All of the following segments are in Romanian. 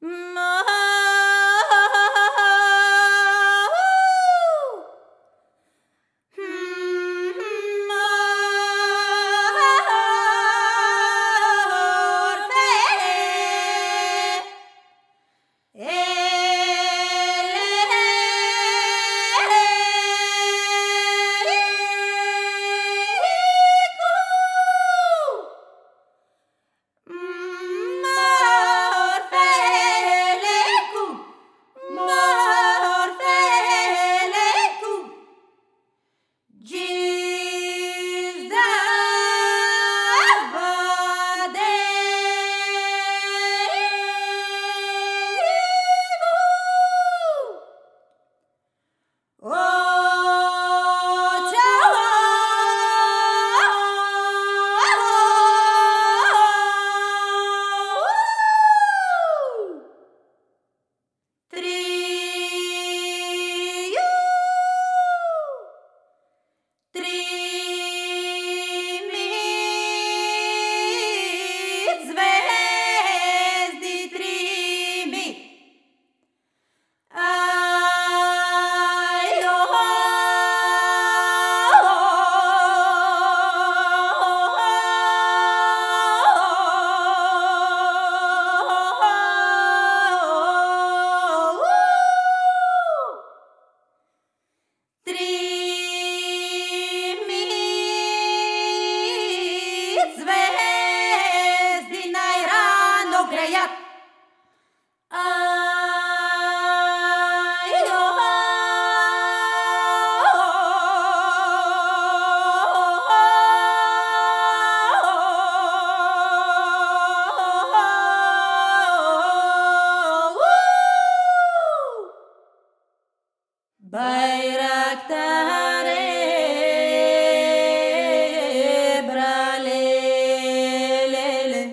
Bayraktare bralelele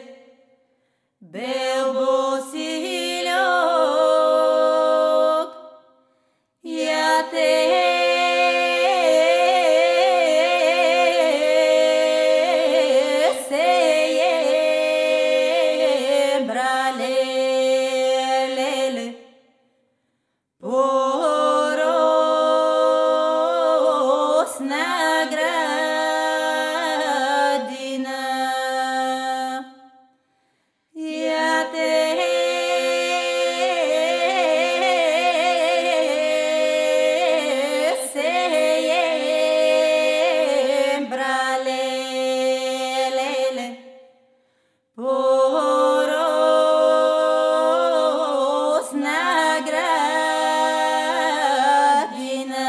belbosilok yate seye bralelele Nagradina Yate Sembralele Poros Nagradina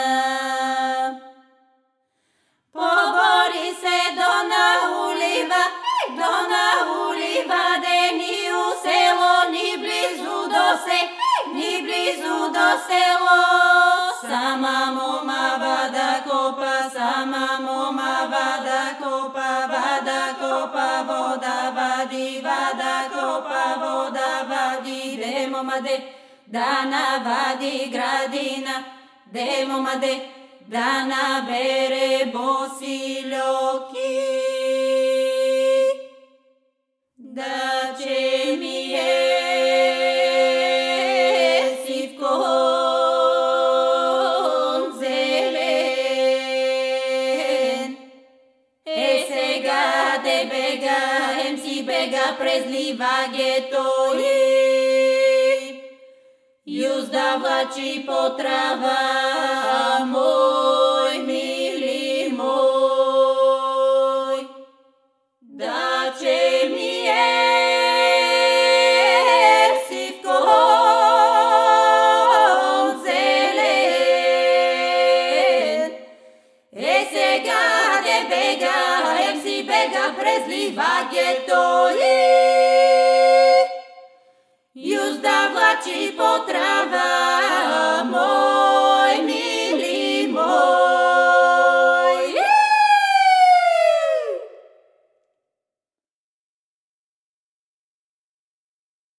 Ni blizu do selo, sama moma vada kopa, sama moma vada kopa, voda vadi, vada kopa, voda vadi, demo made, dana vadi gradina, demo made, dana bere bosiloki, da ce mie Bega prezliva getoi Juzdavači potrava moj mili moj Da će mi sivkom zelen Ese gade bega Bega prezliva getoi Juzdavači potrava